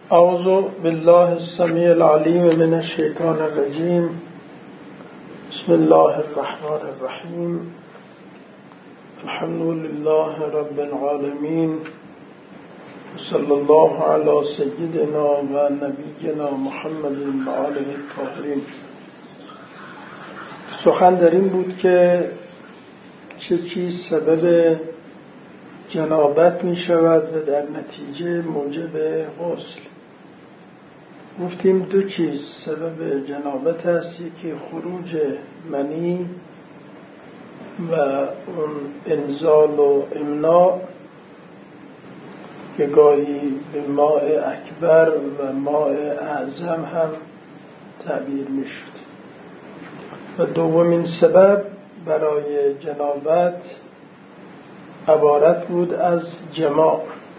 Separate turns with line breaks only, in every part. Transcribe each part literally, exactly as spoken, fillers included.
اعوذ بالله السمیع العلیم من الشیطان الرجیم. بسم الله الرحمن الرحیم. الحمد لله رب العالمین. صلی الله علی سیدنا و نبینا محمد و آله الطاهرین. سخن در این بود که چه چیز سبب جنابت می شود و در نتیجه موجب غسل. گفتیم دو چیز سبب جنابت است، یکی خروج منی و اون انزال و امناع که گاهی به ماء اکبر و ماء اعظم هم تعبیر می شد. و دومین سبب برای جنابت عبارت بود از جماع.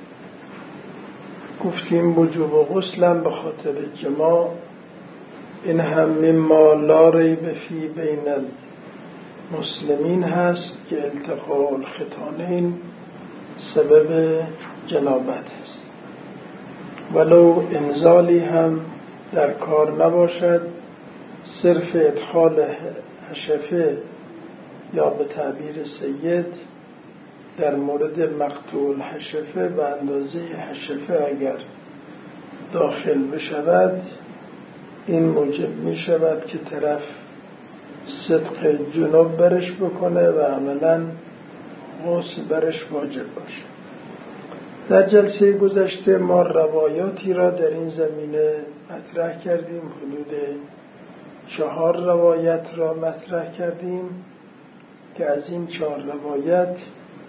گفتیم وجوب غسلم به خاطر جماع. این هم مما لا ریب فی بین المسلمین هست که التقاء الختانین سبب جنابت است. ولو انزالی هم در کار نباشد، صرف ادخال حشفه یا به تعبیر سید در مورد مقطوع حشفه و اندازه حشفه اگر داخل بشود، این موجب می شود که طرف صدق جنوب برش بکنه و عملاً غسل برش واجب باشه. در جلسه گذشته ما روایاتی را در این زمینه مطرح کردیم. حدود چهار روایت را مطرح کردیم که از این چهار روایت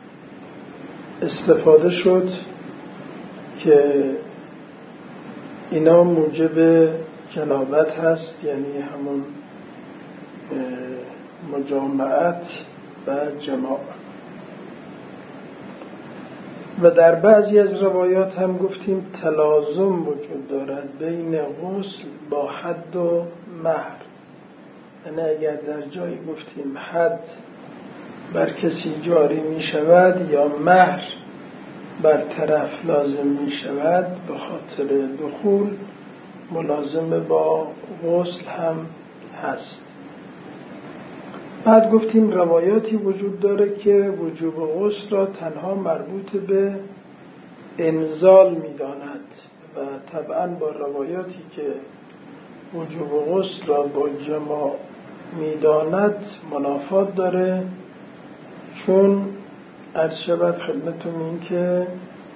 استفاده شد که اینا موجب جنابت هست، یعنی همون مجامعت و جماع. و در بعضی از روایات هم گفتیم تلازم وجود دارد بین غسل با حد و مهر. یعنی اگر در جایی گفتیم حد بر کسی جاری می شود یا مهر بر طرف لازم می شود به خاطر دخول، ملازم با غسل هم هست. بعد گفتیم روایاتی وجود داره که وجوب غسل را تنها مربوط به انزال می داند و طبعا با روایاتی که وجوب غسل را با جماع می داند منافات داره، چون عرض شود خدمتون این که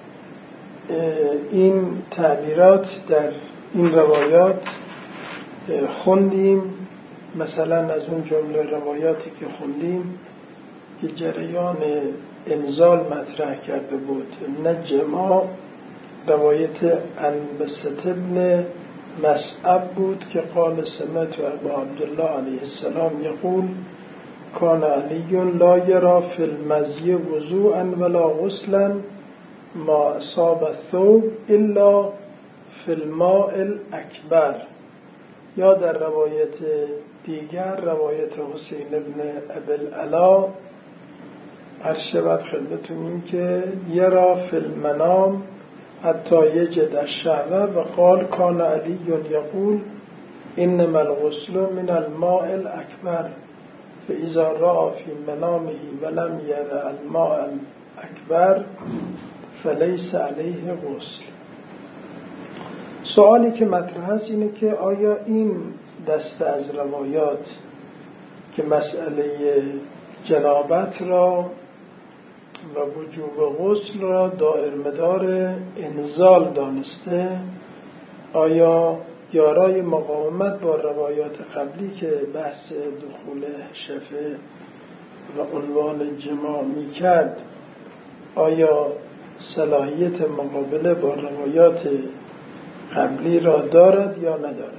این تعبیرات در این روایات خوندیم. مثلا از اون جمله روایاتی که خوندیم که جریان انزال مطرح کرده بود، نه جماع، روایت انبسط ابن مسعب بود که قال سمعت ابا عبدالله علیه السلام یقول کان علی لا یرا فی المزی وضوءا ولا غسلا ما اصاب الثوب الا فی الماء الاکبر. یا در روایت دیگر، روایت حسین ابن ابی العلا، عرض شود خدمتون این که یرا فی المنام حتی یجد الشهوه و قال کان علی یقول انما الغسل من الماء الاکبر فاذا رأى في منامه ولم ير الماء الاکبر فلیس علیه غسل. سوالی که مطرح است اینه که آیا این دسته از روایات که مسئله جنابت را و وجوب غسل را دائر مدار انزال دانسته، آیا یارای مقاومت با روایات قبلی که بحث دخول حشفه و عنوان جماع می کرد، آیا صلاحیت مقابله با روایات قبلی را دارد یا ندارد؟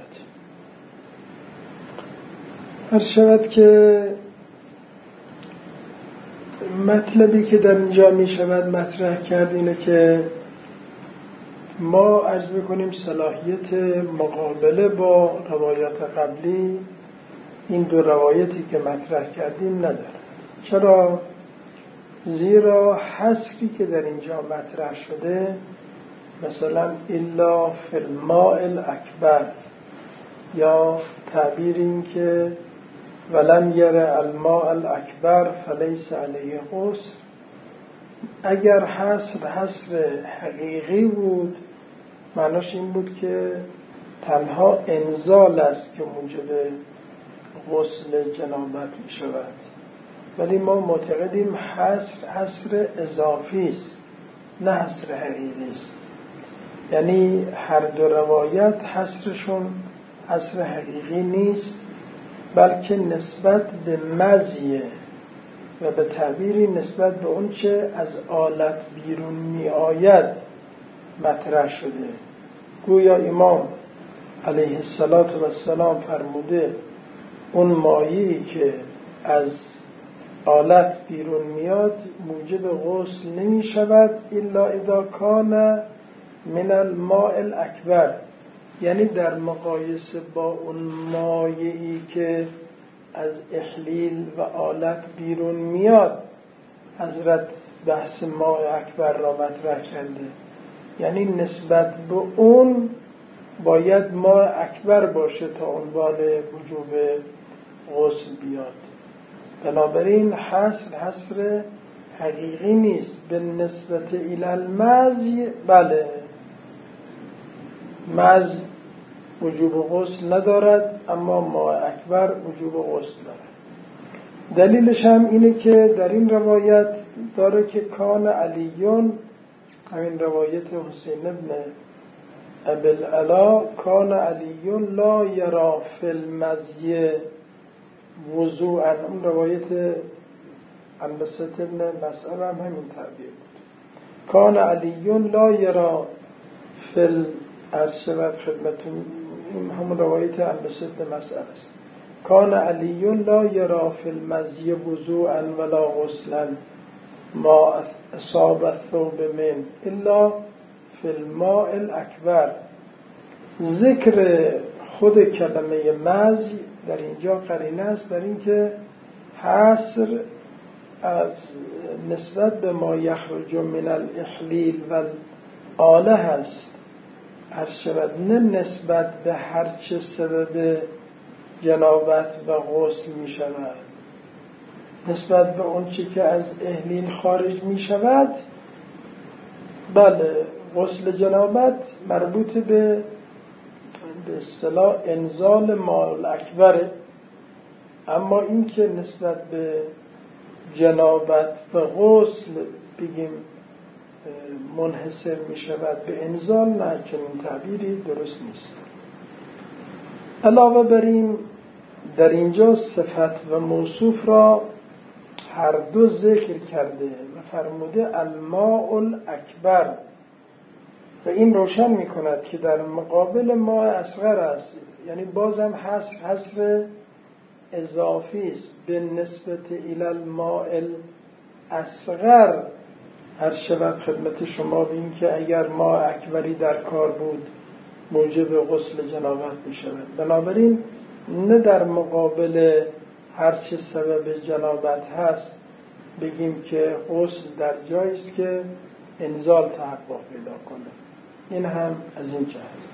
هر شود که مطلبی که در اینجا می شود مطرح کرد اینه که ما عرض میکنیم صلاحیت مقابله با روایات قبلی این دو روایتی که مطرح کردیم ندارد. چرا؟ زیرا حصری که در اینجا مطرح شده مثلا الا فی الماء الاکبر، یا تعبیر این که ولم یر الماء الاکبر فلیس علیه غسل. اگر حصر حصر حقیقی بود معناش این بود که تنها انزال است که موجب غسل جنابت می شود، ولی ما معتقدیم حصر حصر اضافی است نه حصر حقیقی است. یعنی هر دو روایت حصرشون حصر حقیقی نیست، بلکه نسبت به مزیه و به تعبیری نسبت به اون چه از آلت بیرون می آید مطرح شده. گویا امام علیه السلام فرموده اون مایه‌ای که از آلت بیرون میاد موجب غسل نمی شود الا اذا کان من الماء الاکبر، یعنی در مقایسه با اون مایه‌ای که از احلیل و آلت بیرون میاد حضرت بحث ماء اکبر را مطرح کرده. یعنی نسبت به اون باید ماء اکبر باشه تا عنوان وجوب غسل بیاد. بنابراین حصر حصر حقیقی نیست. به نسبت الی المزی، بله مز وجوب غسل ندارد اما ماء اکبر وجوب غسل دارد. دلیلش هم اینه که در این روایت داره که کان علیون، همین روایت حسین ابن ابوالعلا، کان علیون لا یرا فی المزی وضوعا، اون روایت انبسط ابن مسعود هم همین تعبیر بود. کان علیون لا یرا فی ارشبت خدمتون، این همون روایت انبسط ابن مسعود است. کان علیون لا یرا فی المزی وضوعا ولا غسلا ما اصاب الثوب من الا فی الماء الاکبر. ذکر خود کلمه مزی در اینجا قرینه است بر این که حصر از نسبت به ما یخرج من الاحلیل و آله هست، هر شود نه نسبت به هر چه سبب جنابت و غسل می شود. نسبت به اون چی که از احلیل خارج می شود، بله غسل جنابت مربوط به به اصطلاح انزال ماء اکبره، اما این که نسبت به جنابت و غسل بگیم منحصر می شود به انزال، نه، چنین تعبیری درست نیست. علاوه بر این در اینجا صفت و موصوف را هر دو ذکر کرده و فرموده الماء الاکبر، و این روشن می کند که در مقابل ماء اصغر است. یعنی بازم حصر حصر اضافی است به نسبت الی الماء الاصغر. هر شود خدمت شما بین که اگر ماء اکبری در کار بود موجب غسل جنابت می شود. بنابراین نه در مقابل هر چه سبب جنابت هست بگیم که غسل در جایی است که انزال تحقق پیدا کنه. این هم از این جهت.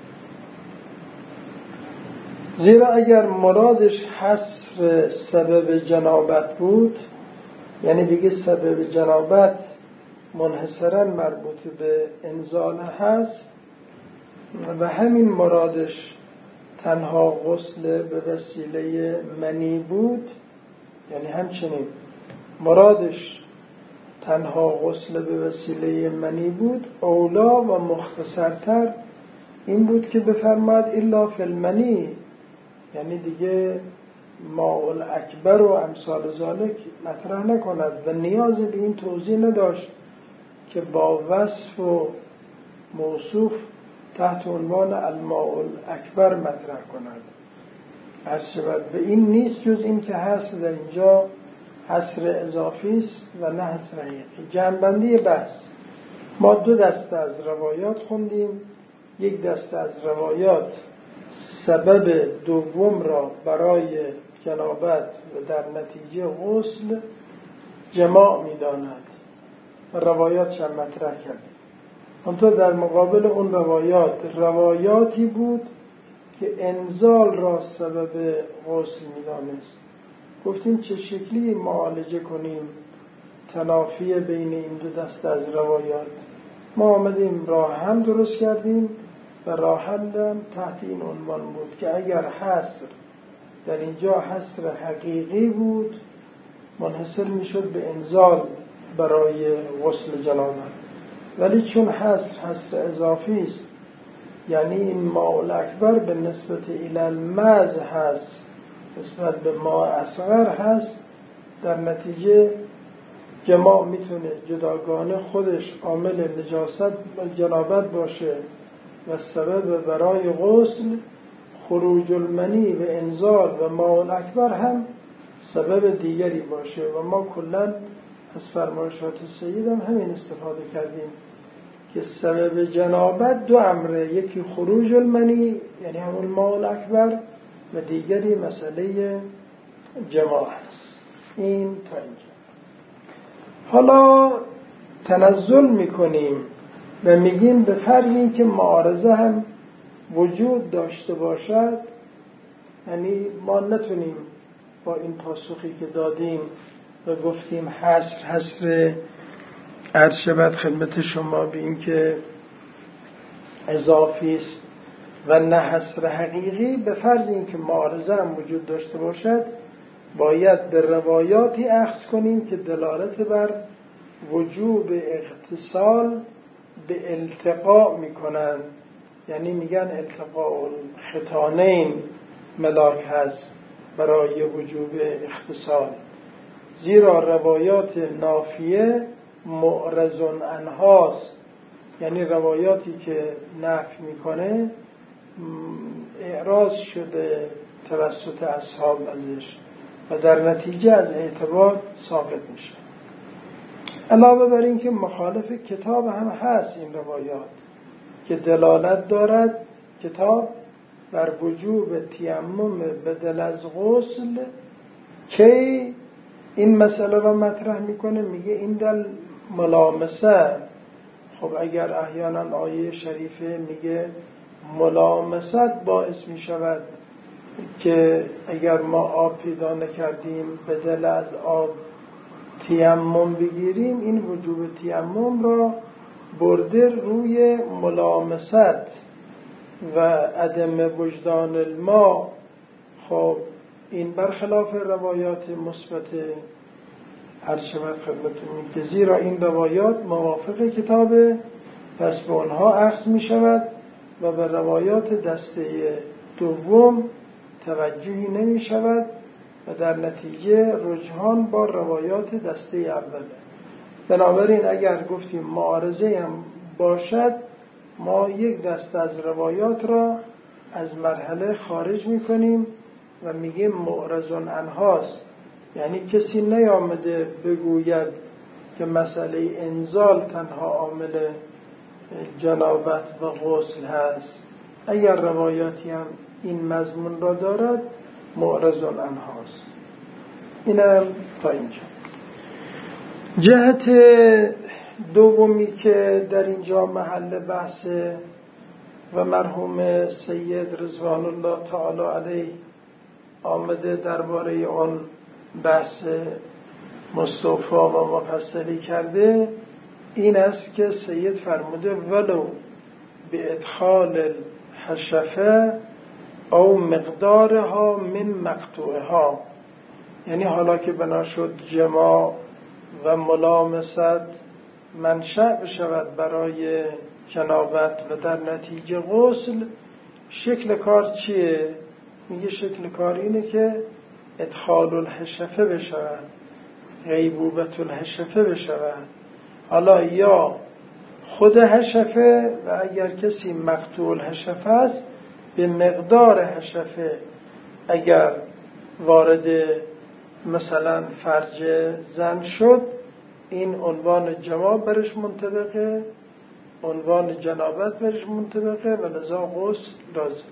زیرا اگر مرادش حصر سبب جنابت بود، یعنی دیگه سبب جنابت منحصراً مربوط به انزال هست و همین مرادش تنها غسل به وسیله منی بود، یعنی همچنین مرادش تنها غسل به وسیله منی بود، اولا و مختصرتر این بود که بفرماد الا فی المنی، یعنی دیگه ماء الاکبر و امثال ذالک مطرح نکند و نیاز به این توضیح نداشت که با وصف و موصوف تحت عنوان الماء الاکبر مطرح کند. هر شود به این نیست جز این که حصر در اینجا حصر اضافی است و نه حصر حقیقی. جمع‌بندی بحث، ما دو دسته از روایات خوندیم. یک دسته از روایات سبب دوم را برای جنابت و در نتیجه غسل جماع می داند و روایاتش هم مطرح کردیم. منتها در مقابل اون روایات روایاتی بود که انزال را سبب غسل می‌دانست. گفتیم چه شکلی معالجه کنیم تنافی بین این دو دسته از روایات. ما آمدیم راه هم درست کردیم و راه هم تحت این عنوان بود که اگر حصر در اینجا حصر حقیقی بود منحصر میشد به انزال برای غسل جنابت، ولی چون حصر حصر اضافی است، یعنی این ماء الاکبر به نسبت الی المز هست، نسبت به ماء اصغر هست، در نتیجه جماع میتونه جداگانه خودش عامل نجاست و جنابت باشه و سبب برای غسل، خروج المنی و انزال و ماء الاکبر هم سبب دیگری باشه. و ما کلاً از فرمایشات سید هم همین استفاده کردیم که سبب جنابت دو امره، یکی خروج المنی یعنی همون ماء الاکبر و دیگری مسئله جماع است. این تا اینجا. حالا تنزل میکنیم و میگیم به فرض این که معارضه هم وجود داشته باشد، یعنی ما نتونیم با این پاسخی که دادیم و گفتیم حصر حصر عرض شود خدمت شما به این که اضافی است و نه حصر حقیقی، به فرض این که معارضه هم وجود داشته باشد باید به روایاتی اخذ کنیم که دلالت بر وجوب اغتسال به التقاء میکنن، یعنی میگن التقاء الختانین ملاک هست برای وجوب اغتسال، زیرا روایات نافیه معرض عنهاست، یعنی روایاتی که نفی میکنه اعراض شده توسط اصحاب ازش و در نتیجه از اعتبار ساقط میشه. علاوه بر این که مخالف کتاب هم هست این روایات که دلالت دارد کتاب بر وجوب تیمم بدل از غسل، که این مسئله را مطرح میکنه، میگه این دل ملامسه. خب اگر احیانا آیه شریفه میگه ملامست باعث میشود که اگر ما آب پیدا نکردیم بدل از آب تیمم بگیریم، این وجوب تیمم را برده روی ملامست و عدم وجدان الماء. خب این برخلاف روایات مثبت عرض شود خدمتتون که زیرا این روایات موافق کتابه، پس به آنها اخذ می شود و به روایات دسته دوم توجهی نمی شود و در نتیجه رجحان با روایات دسته اوله. بنابراین اگر گفتیم معارضه هم باشد، ما یک دسته از روایات را از مرحله خارج می کنیم و میگیم معرض عنهاست، یعنی کسی نیامده بگوید که مسئله انزال تنها عامل جنابت و غسل هست. اگر روایاتی هم این مضمون را دارد معرض عنهاست. اینم تا اینجا. جهت دومی که در اینجا محل بحث و مرحوم سید رضوان الله تعالی علیه آمده درباره اون بحث مستوفی و مفصلی کرده، این است که سید فرموده ولو به ادخال الحشفه او مقدارها من مقطوعها، یعنی حالا که بنا شد جماع و ملامست منشأ بشود برای جنابت و در نتیجه غسل، شکل کار چیه؟ میگه شکل کار اینه که ادخال الحشفه بشود، غیبوبت الحشفه بشود. حالا یا خود حشفه و اگر کسی مقطوع الحشفه است به مقدار حشفه، اگر وارد مثلا فرج زن شد این عنوان جماع برش منطبقه، عنوان جنابت برش منطبقه و لذا غسل لازم.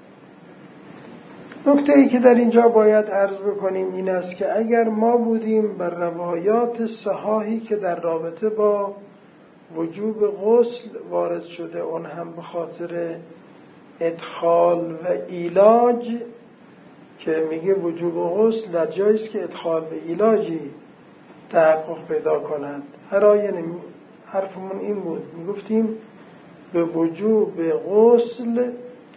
نکته ای که در اینجا باید عرض بکنیم این است که اگر ما بودیم بر روایات صحاحی که در رابطه با وجوب غسل وارد شده، اون هم به خاطر ادخال و ایلاج، که میگه وجوب غسل در جایی است که ادخال و ایلاجی تحقق پیدا کند. هر آیه حرفمون این بود، میگفتیم به وجوب غسل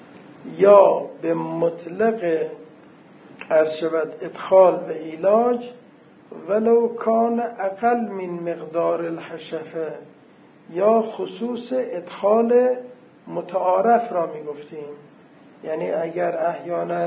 یا به مطلق عرض شود ادخال و ایلاج ولو کان اقل من مقدار الحشفه، یا خصوص ادخال متعارف را میگفتیم. یعنی اگر احیانا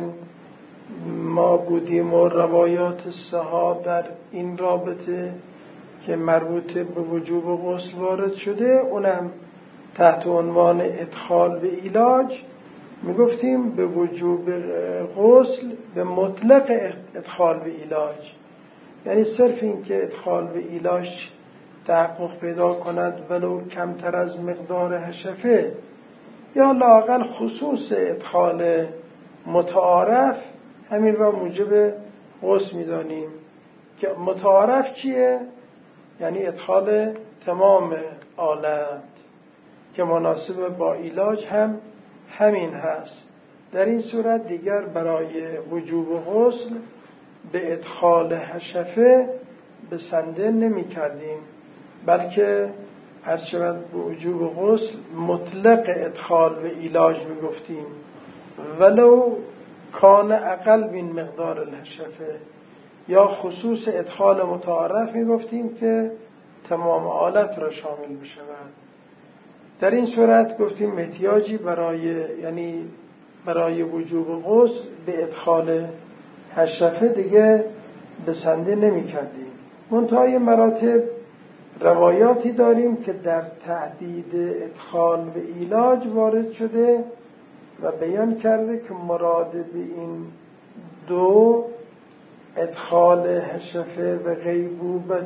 ما بودیم و روایات صحاب در این رابطه که مربوط به وجوب غسل وارد شده، اونم تحت عنوان ادخال و ایلاج میگفتیم به وجوب غسل به مطلق ادخال و ایلاج، یعنی صرف این که ادخال و ایلاج تحقق پیدا کند ولو کمتر از مقدار حشفه، یا لااقل خصوص ادخال متعارف، همین را موجب غسل میدانیم. که متعارف چیه؟ یعنی ادخال تمام آلت که مناسب با ایلاج هم همین هست. در این صورت دیگر برای وجوب غسل به ادخال حشفه بسنده نمی کردیم، بلکه هر شود به وجوب غسل مطلق ادخال و ایلاج می گفتیم ولو کان اقل من مقدار الحشفه، یا خصوص ادخال متعارف می گفتیم که تمام آلت را شامل بشود. در این صورت گفتیم احتیاجی برای یعنی برای وجوب غسل به ادخال حشفه دیگه بسنده نمی کردیم. منتهای مراتب روایاتی داریم که در تحدید ادخال و ایلاج وارد شده و بیان کرده که مراد به این دو ادخال حشفه و غیبوبت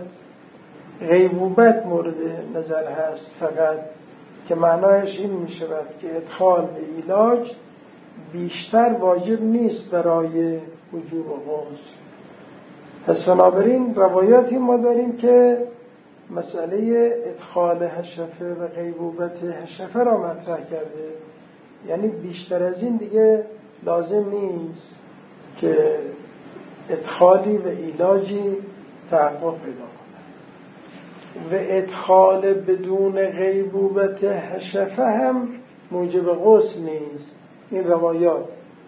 غیبوبت مورد نظر هست، فقط که معنایش این می شود که ادخال و ایلاج بیشتر واجب نیست برای وجوب غسل. پس بنابراین روایاتی ما داریم که مسئله ادخال حشفه و غیبوبت حشفه را مطرح کرده، یعنی بیشتر از این دیگه لازم نیست که ادخالی و ایلاجی تحقق پیدا کنه. و ادخال بدون غیبوبت حشفه هم موجب غسل نیست. این روایات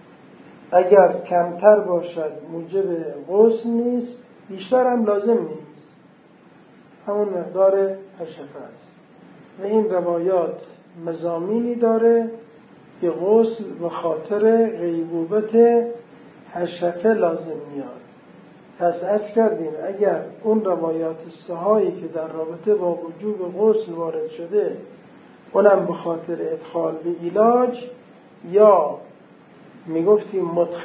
اگر کمتر باشد موجب غسل نیست، بیشتر هم لازم نیست، همون مقدار حشفه است. و این روایات مضامینی داره که غسل به خاطر غیبوبت حشفه لازم میاد. پس عرض کردیم اگر اون روایات صحایی که در رابطه با وجوب غسل وارد شده اونم به خاطر ادخال به ایلاج، یا میگفتیم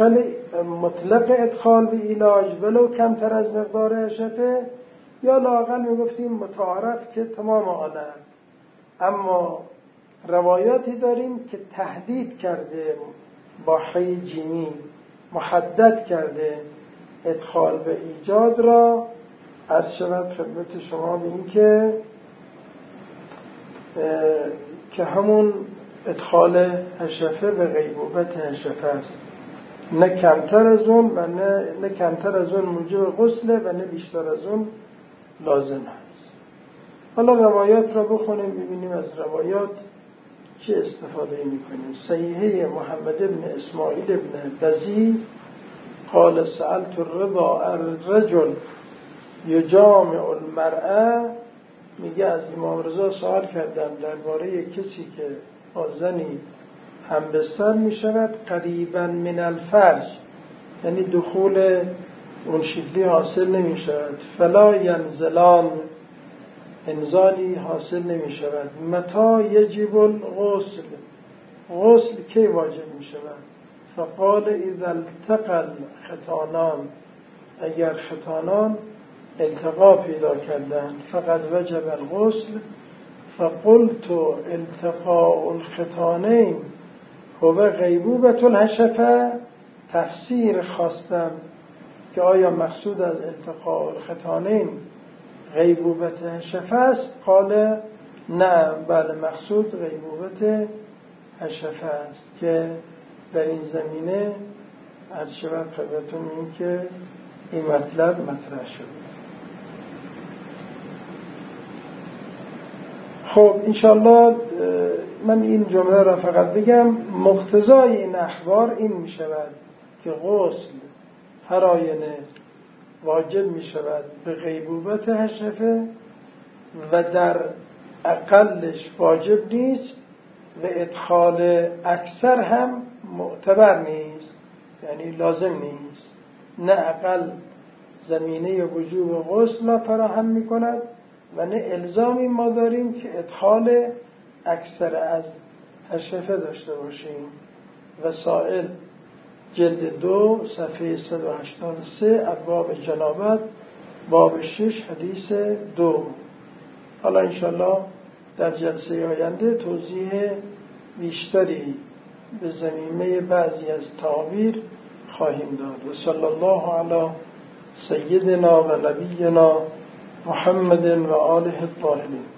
مطلق ادخال به ایلاج ولو کمتر از مقدار حشفه، یا لااقل میگفتیم متعارف که تمام آلت. اما روایاتی داریم که تحدید کرده با حی جیمی، محدد کرده ادخال به ایجاد را. عرض شود خدمت شما به این که که همون ادخال حشفه و غیبوبت حشفه است، نه کمتر از اون و نه, نه کمتر از اون موجب غسله و نه بیشتر از اون لازم هست. حالا روایات را بخونیم ببینیم از روایات چه استفاده میکنیم. صحیحه محمد ابن اسماعیل ابن بزی قال سألت الرضا الرجل یجامع المرأة، میگه از امام رضا سوال کردم درباره کسی که با زنی همبستر میشود قریبا من الفرج، یعنی دخول اون شکلی حاصل نمیشود، فلا ینزلان، انزالی حاصل نمیشود. متى یجب الغسل، غسل کی واجب میشود؟ فقال اذا التقى الختانان، اگر ختانان التقا پیدا کردند فقد وجب الغسل. فقلت التقاء الختانین هو غیبوبة الحشفه، تفسیر خواستم که آیا مقصود از التقاء الختانین غیبوبت حشفه است؟ قال نه، بله، مقصود غیبوبت حشفه است که در این زمینه عرض شود خدمتتون این که این مطلب مطرح شده. خب انشالله من این جمله را فقط بگم. مقتضای این اخبار این می شود که غسل هر آینه واجب می شود به غیبوبت حشفه و در اقلش واجب نیست و ادخال اکثر هم معتبر نیست، یعنی لازم نیست. نه اقل زمینه وجوب غسل را فراهم می کند و نه الزامی ما داریم که ادخال اکثر از حشفه داشته باشیم. وسائل جلد دو صفحه صد و هشتاد و سه ابواب جنابت باب شش حدیث دو. حالا انشالله در جلسه آینده توضیح بیشتری به زمینه بعضی از تعابیر خواهیم داد. و صلی الله علی سیدنا و نبینا محمد و آله الطاهرین.